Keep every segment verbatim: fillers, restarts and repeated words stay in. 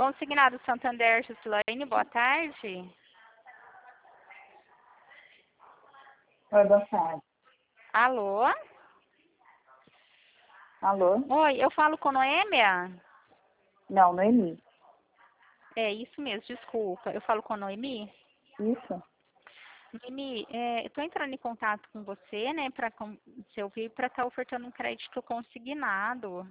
Consignado Santander, Gislaine, boa tarde. Oi, boa tarde. Alô? Alô? Oi, eu falo com Noêmia? Não, Noemi. É isso mesmo, desculpa. Eu falo com Noemi? Isso? Noemi, é, eu estou entrando em contato com você, né, para você ouvir, para estar ofertando um crédito consignado.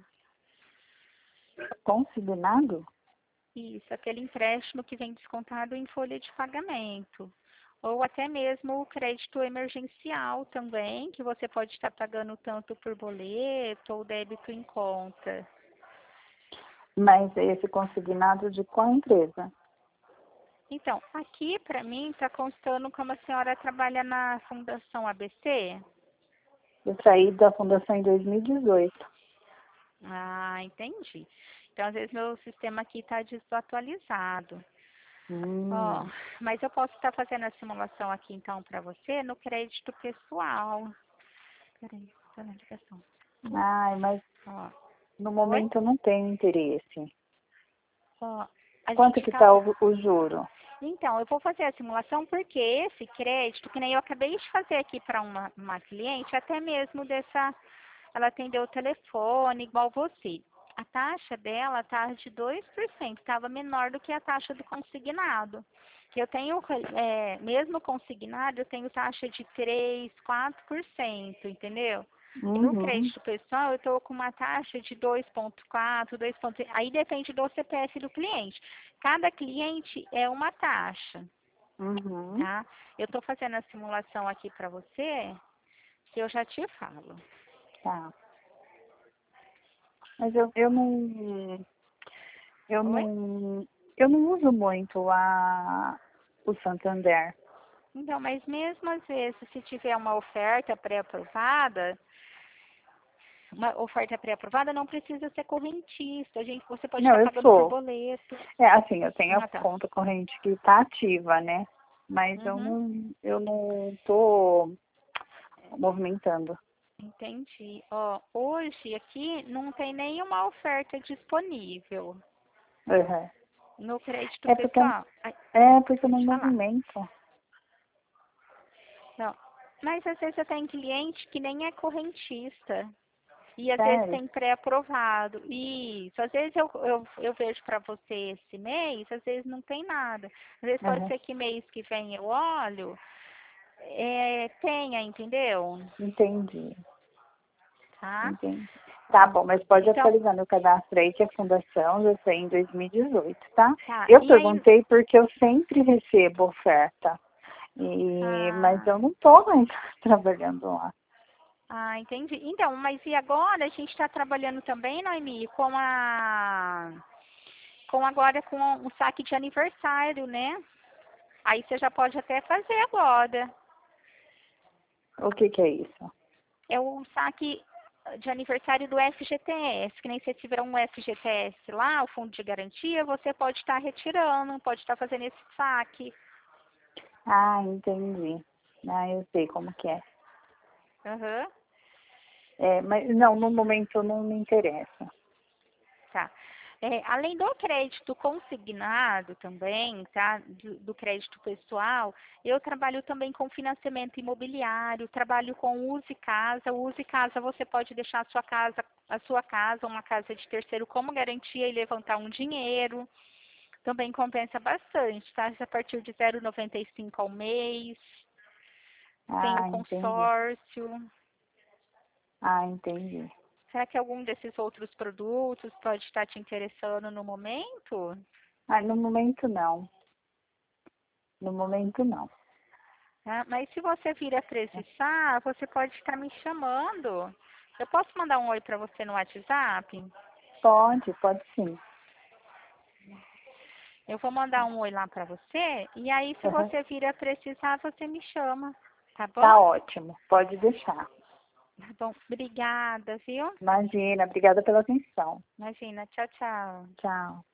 Consignado? Isso, aquele empréstimo que vem descontado em folha de pagamento. Ou até mesmo o crédito emergencial também, que você pode estar pagando tanto por boleto ou débito em conta. Mas esse consignado de qual empresa? Então, aqui para mim está constando como a senhora trabalha na Fundação A B C. Eu saí da fundação em dois mil e dezoito. Ah, entendi. Então, às vezes meu sistema aqui está desatualizado. Ó, Hum. mas eu posso estar fazendo a simulação aqui então para você no crédito pessoal. Peraí, tá na ligação. Ai, mas Ó, no oi? momento eu não tenho interesse. Ó, a Quanto gente que tá. tá o, o juro? Então, eu vou fazer a simulação porque esse crédito, que nem eu acabei de fazer aqui para uma, uma cliente, até mesmo dessa, ela atendeu o telefone, igual você. A taxa dela tá de dois por cento, estava menor do que a taxa do consignado. Eu tenho, é, mesmo consignado, eu tenho taxa de três, quatro por cento, entendeu? E no Uhum. crédito pessoal, eu estou com uma taxa de dois vírgula quatro, dois vírgula cinco. Aí depende do C P F do cliente. Cada cliente é uma taxa, Uhum. tá? Eu estou fazendo a simulação aqui para você, que eu já te falo. Tá. Mas eu, eu não. Eu Oi? não. Eu não uso muito a, o Santander. Então, mas mesmo às vezes, se tiver uma oferta pré-aprovada, uma oferta pré-aprovada não precisa ser correntista. A gente, você pode Não, estar eu pagando por sou. boleto. É, assim, eu tenho a Ah, tá. conta corrente que está ativa, né? Mas eu Uhum. não, eu não tô movimentando. Entendi. Ó, hoje aqui não tem nenhuma oferta disponível Uhum. no crédito É porque, pessoal. Ai, é porque eu não pode falar. movimento. Não. Mas às vezes eu tenho cliente que nem é correntista. E às vezes Sério. tem pré-aprovado. Isso. Às vezes eu, eu, eu vejo para você esse mês, às vezes não tem nada. Às vezes pode Uhum. ser que mês que vem eu olho, é, tenha, entendeu? Entendi. Tá? Entendi. Tá bom, mas pode Então, atualizar meu cadastro aí, que a fundação eu saí em dois mil e dezoito, tá? tá. Eu E aí. perguntei porque eu sempre recebo oferta. E, mas Ah, eu não tô mais trabalhando lá. ah, entendi. Então, mas e agora a gente está trabalhando também, Noemi, com a. Com agora com o saque de aniversário, né? Aí você já pode até fazer agora. O que que é isso? É o saque de aniversário do F G T S, que nem se tiver um F G T S lá, o fundo de garantia, você pode estar retirando, pode estar fazendo esse saque. Ah, entendi. Ah, eu sei como que é. Aham, É, mas não, no momento não me interessa. tá. É, além do crédito consignado também, tá? Do, do crédito pessoal, eu trabalho também com financiamento imobiliário, trabalho com Use Casa. O Use Casa você pode deixar a sua casa, a sua casa, uma casa de terceiro como garantia e levantar um dinheiro. Também compensa bastante, tá? A partir de zero vírgula noventa e cinco ao mês. Tem o Ah, entendi. consórcio. Ah, entendi. Será que algum desses outros produtos pode estar te interessando no momento? Ah, no momento não. No momento não. Tá? Mas se você vir a precisar, você pode estar me chamando. Eu posso mandar um oi para você no WhatsApp? Pode, pode sim. Eu vou mandar um oi lá para você. E aí, se Uhum. você vir a precisar, você me chama. Tá bom? Tá ótimo, pode deixar. Tá bom. Obrigada, viu? Imagina, obrigada pela atenção. Imagina. Tchau, tchau. Tchau.